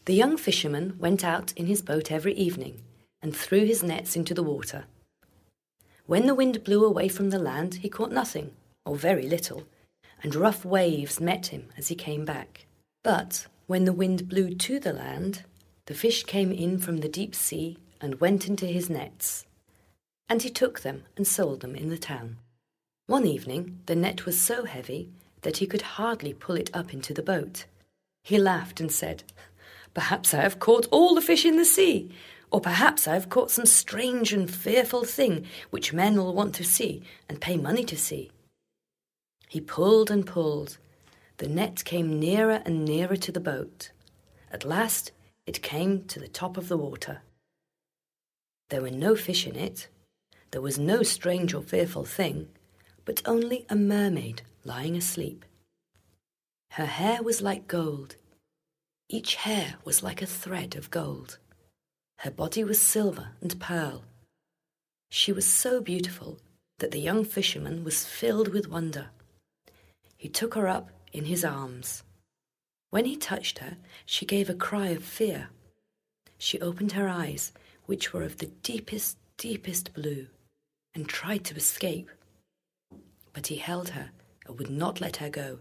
The young fisherman went out in his boat every evening and threw his nets into the water. When the wind blew away from the land, he caught nothing, or very little, and rough waves met him as he came back. But when the wind blew to the land, the fish came in from the deep sea and went into his nets, and he took them and sold them in the town. One evening the net was so heavy that he could hardly pull it up into the boat. He laughed and said, "Perhaps I have caught all the fish in the sea, or perhaps I have caught some strange and fearful thing which men will want to see and pay money to see." He pulled and pulled. The net came nearer and nearer to the boat. At last it came to the top of the water. There were no fish in it. There was no strange or fearful thing, but only a mermaid lying asleep. Her hair was like gold. Each hair was like a thread of gold. Her body was silver and pearl. She was so beautiful that the young fisherman was filled with wonder. He took her up in his arms. When he touched her, she gave a cry of fear. She opened her eyes, which were of the deepest, deepest blue, and tried to escape. But he held her and would not let her go.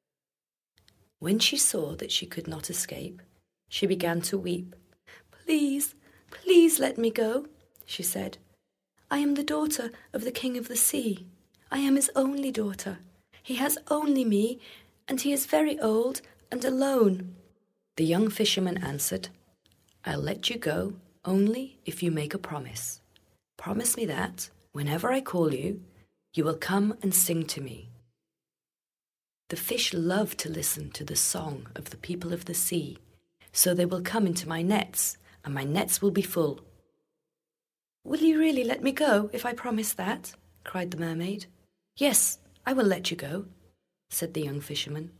When she saw that she could not escape, she began to weep. "Please, please let me go," she said. "I am the daughter of the King of the Sea. I am his only daughter. He has only me, and he is very old and alone." The young fisherman answered, "I'll let you go only if you make a promise. Promise me that, whenever I call you, you will come and sing to me." The fish love to listen to the song of the people of the sea, so they will come into my nets, and my nets will be full. "Will you really let me go if I promise that?" cried the mermaid. "Yes, I will let you go," said the young fisherman.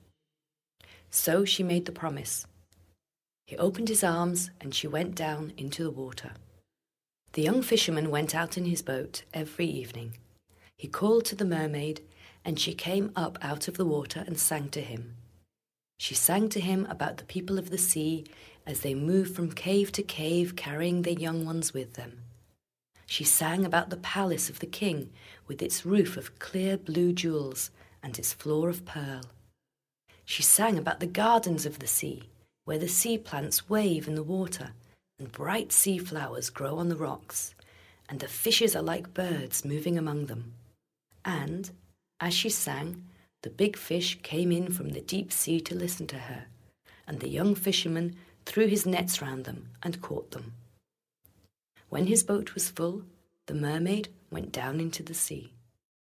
So she made the promise. He opened his arms, and she went down into the water. The young fisherman went out in his boat every evening. He called to the mermaid, and she came up out of the water and sang to him. She sang to him about the people of the sea as they moved from cave to cave, carrying their young ones with them. She sang about the palace of the king, with its roof of clear blue jewels and its floor of pearl. She sang about the gardens of the sea, where the sea plants wave in the water, and bright sea flowers grow on the rocks, and the fishes are like birds moving among them. And, as she sang, the big fish came in from the deep sea to listen to her, and the young fisherman threw his nets round them and caught them. When his boat was full, the mermaid went down into the sea.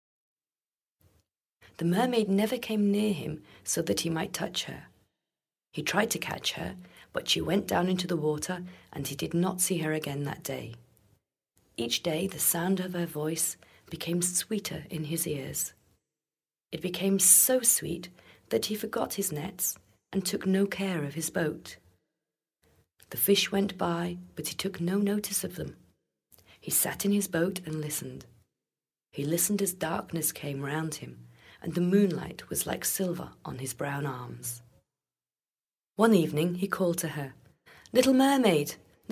The mermaid never came near him so that he might touch her. He tried to catch her, but she went down into the water, and he did not see her again that day. Each day the sound of her voice became sweeter in his ears. It became so sweet that he forgot his nets and took no care of his boat. The fish went by, but he took no notice of them. He sat in his boat and listened. He listened as darkness came round him, and the moonlight was like silver on his brown arms. One evening he called to her, little mermaid,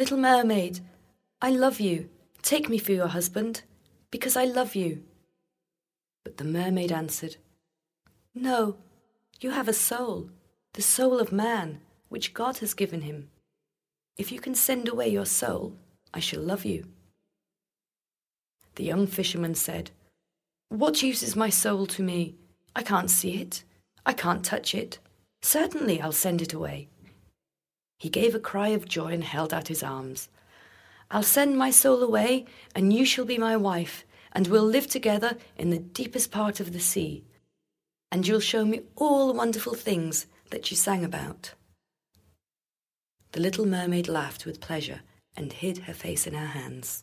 I love you. Take me for your husband, because I love you." But the mermaid answered, "No, you have a soul, the soul of man, which God has given him. If you can send away your soul, I shall love you." The young fisherman said, "What use is my soul to me? I can't see it. I can't touch it. Certainly I'll send it away." He gave a cry of joy and held out his arms. "I'll send my soul away, and you shall be my wife, and we'll live together in the deepest part of the sea. And you'll show me all the wonderful things that you sang about." The little mermaid laughed with pleasure and hid her face in her hands.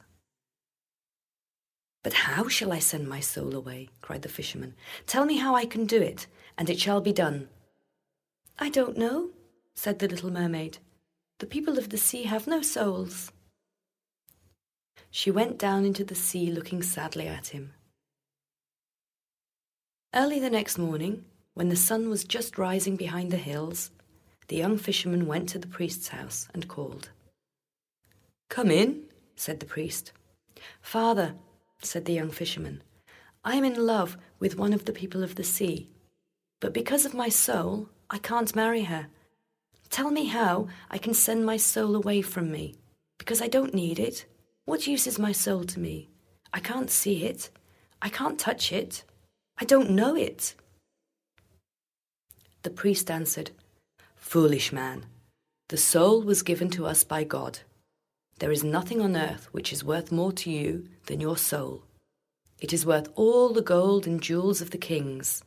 "But how shall I send my soul away?" cried the fisherman. "Tell me how I can do it, and it shall be done." "I don't know," said the little mermaid. "The people of the sea have no souls." She went down into the sea, looking sadly at him. Early the next morning, when the sun was just rising behind the hills, the young fisherman went to the priest's house and called. "Come in," said the priest. "Father," said the young fisherman, "I am in love with one of the people of the sea, but because of my soul, I can't marry her. Tell me how I can send my soul away from me, because I don't need it. What use is my soul to me? I can't see it. I can't touch it. I don't know it." The priest answered, "Foolish man, the soul was given to us by God. There is nothing on earth which is worth more to you than your soul. It is worth all the gold and jewels of the kings.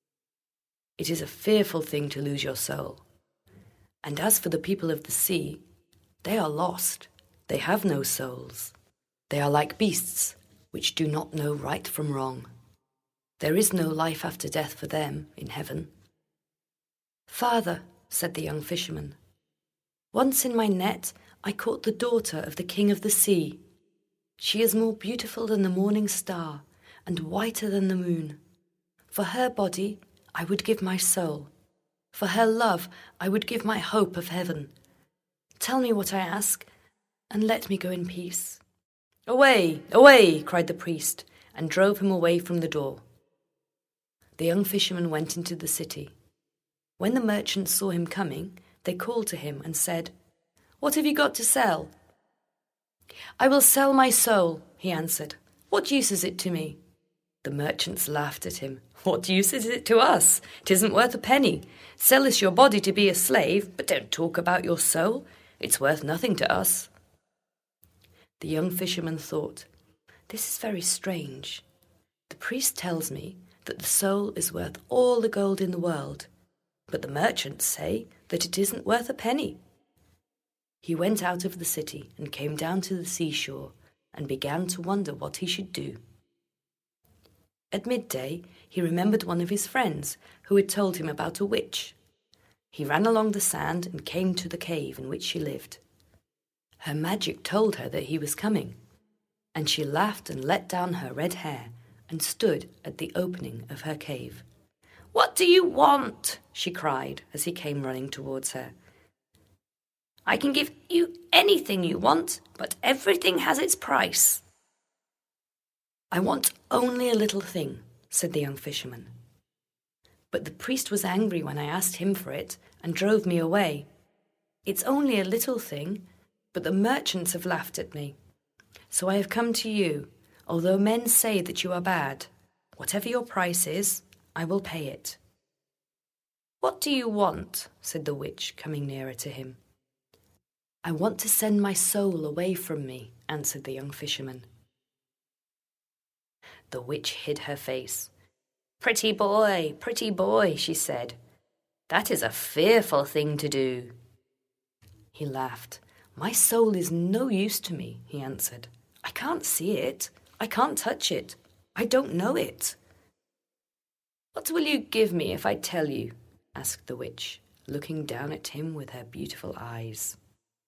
It is a fearful thing to lose your soul. And as for the people of the sea, they are lost. They have no souls. They are like beasts, which do not know right from wrong. There is no life after death for them in heaven." "Father," said the young fisherman, "once in my net I caught the daughter of the king of the sea. She is more beautiful than the morning star and whiter than the moon. For her body I would give my soul. For her love I would give my hope of heaven. Tell me what I ask, and let me go in peace." "Away, away!" cried the priest, and drove him away from the door. The young fisherman went into the city. When the merchants saw him coming, they called to him and said, "What have you got to sell?" "I will sell my soul," he answered. "What use is it to me?" The merchants laughed at him. "What use is it to us? It isn't worth a penny. Sell us your body to be a slave, but don't talk about your soul. It's worth nothing to us." The young fisherman thought, "This is very strange. The priest tells me that the soul is worth all the gold in the world, but the merchants say that it isn't worth a penny." He went out of the city and came down to the seashore and began to wonder what he should do. At midday, he remembered one of his friends who had told him about a witch. He ran along the sand and came to the cave in which she lived. Her magic told her that he was coming, and she laughed and let down her red hair and stood at the opening of her cave. "What do you want?" she cried as he came running towards her. "I can give you anything you want, but everything has its price." "I want only a little thing," said the young fisherman. "But the priest was angry when I asked him for it and drove me away. It's only a little thing, but the merchants have laughed at me. So I have come to you, although men say that you are bad. Whatever your price is, I will pay it." "What do you want?" said the witch, coming nearer to him. "I want to send my soul away from me," answered the young fisherman. The witch hid her face. Pretty boy, she said. "That is a fearful thing to do." He laughed. "My soul is no use to me," he answered. "I can't see it. I can't touch it. I don't know it." "What will you give me if I tell you?" asked the witch, looking down at him with her beautiful eyes.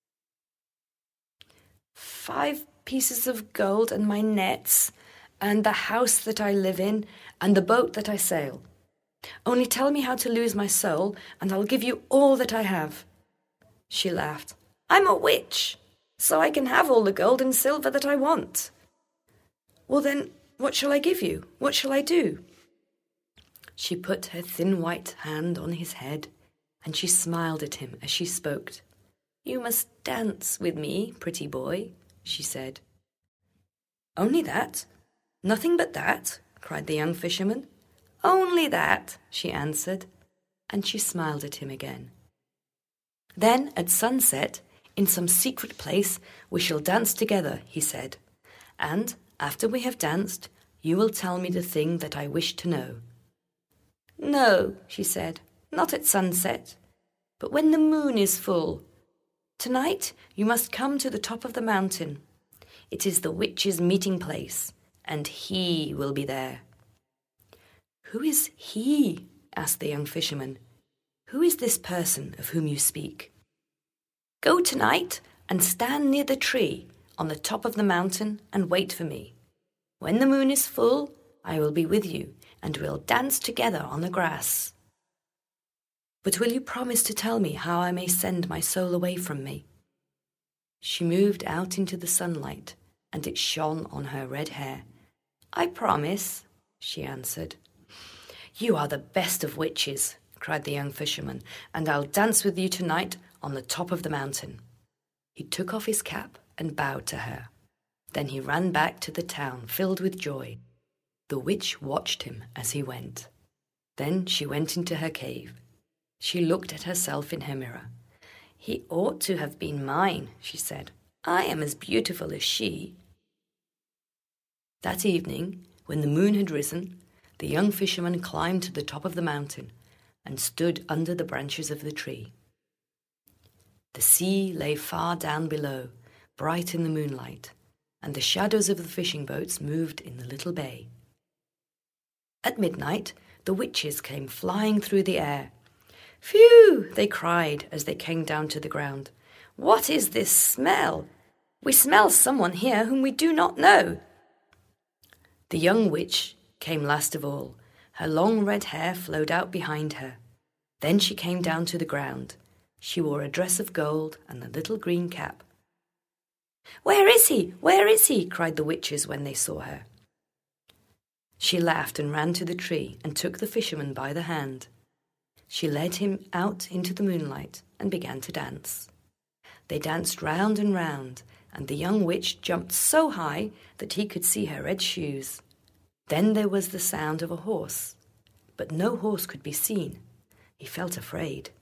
5 pieces of gold and my nets, and the house that I live in, and the boat that I sail. Only tell me how to lose my soul, and I'll give you all that I have." She laughed. "I'm a witch, so I can have all the gold and silver that I want." "Well then, what shall I give you? What shall I do?" She put her thin white hand on his head, and she smiled at him as she spoke. "You must dance with me, pretty boy," she said. "Only that? Nothing but that?" cried the young fisherman. "Only that," she answered, and she smiled at him again. "Then, at sunset, in some secret place, we shall dance together," he said, "and, after we have danced, you will tell me the thing that I wish to know." "No," she said, "not at sunset, but when the moon is full. Tonight you must come to the top of the mountain. It is the witch's meeting place, and he will be there." "Who is he?" asked the young fisherman. "Who is this person of whom you speak?" "Go tonight and stand near the tree on the top of the mountain and wait for me. When the moon is full, I will be with you, and we'll dance together on the grass." But will you promise to tell me how I may send my soul away from me?" She moved out into the sunlight, and it shone on her red hair. "I promise," she answered. "You are the best of witches," cried the young fisherman, "and I'll dance with you tonight on the top of the mountain." He took off his cap and bowed to her. Then he ran back to the town, filled with joy. The witch watched him as he went. Then she went into her cave. She looked at herself in her mirror. "He ought to have been mine," she said. "I am as beautiful as she." That evening, when the moon had risen, the young fisherman climbed to the top of the mountain and stood under the branches of the tree. The sea lay far down below, bright in the moonlight, and the shadows of the fishing boats moved in the little bay. At midnight, the witches came flying through the air. "Phew!" they cried as they came down to the ground. "What is this smell? We smell someone here whom we do not know." The young witch came last of all. Her long red hair flowed out behind her. Then she came down to the ground. She wore a dress of gold and a little green cap. "Where is he? Where is he?" cried the witches when they saw her. She laughed and ran to the tree and took the fisherman by the hand. She led him out into the moonlight and began to dance. They danced round and round, and the young witch jumped so high that he could see her red shoes. Then there was the sound of a horse, but no horse could be seen. He felt afraid.